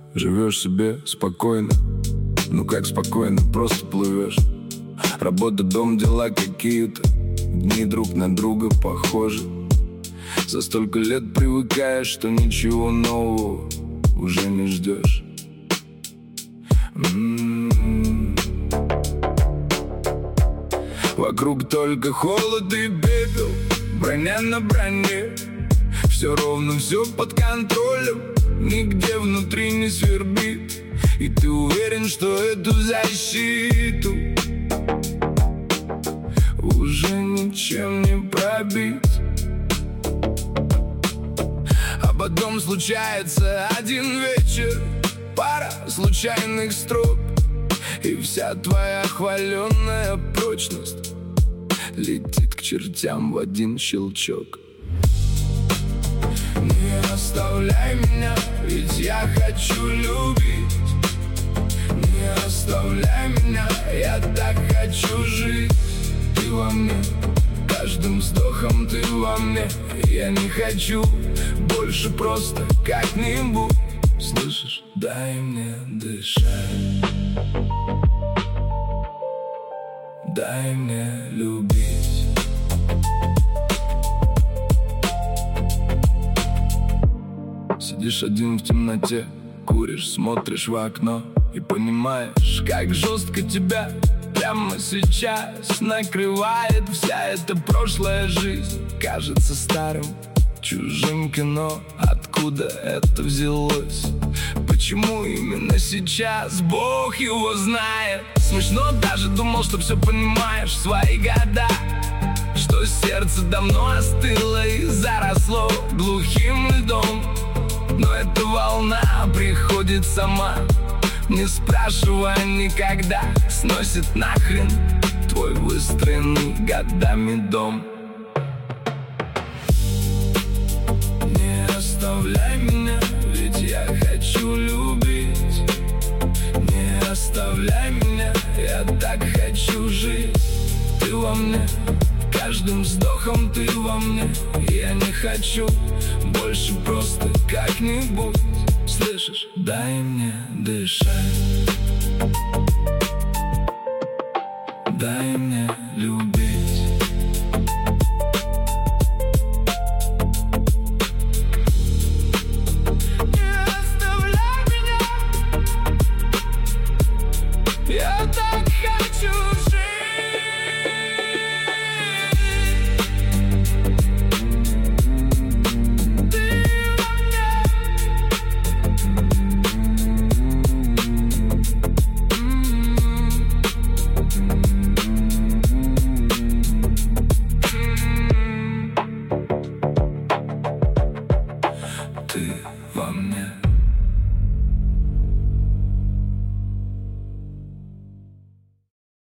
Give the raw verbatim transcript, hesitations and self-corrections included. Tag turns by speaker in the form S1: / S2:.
S1: Живешь себе спокойно, ну как спокойно, просто плывешь. Работа, дом, дела какие-то, дни друг на друга похожи. За столько лет привыкаешь, что ничего нового уже не ждешь. М-м-м. Вокруг только холод и пепел, броня на броне. Все ровно, все под контролем, нигде внутри не свербит. И ты уверен, что эту защиту уже ничем не пробить. А потом случается один вечер, пара случайных строк, и вся твоя хваленная прочность летит к чертям в один щелчок. Не оставляй меня, ведь я хочу любить. Не оставляй меня, я так хочу жить. Ты во мне, каждым вздохом ты во мне. Я не хочу больше просто как-нибудь. Слышишь? Дай мне дышать, дай мне любить. Сидишь один в темноте, куришь, смотришь в окно и понимаешь, как жестко тебя прямо сейчас накрывает вся эта прошлая жизнь. Кажется старым, чужим кино. Откуда это взялось? Почему именно сейчас? Бог его знает. Смешно, даже думал, что все понимаешь в свои года, что сердце давно остыло и заросло глухим льдом. Но эта волна приходит сама, не спрашивая никогда, сносит нахрен твой выстроенный годами дом. Не оставляй меня, ведь я хочу любить. Не оставляй меня, я так хочу жить. Ты во мне, каждым вздохом ты во мне. Я не хочу больше просто как-нибудь. Слышишь? Дай мне дышать,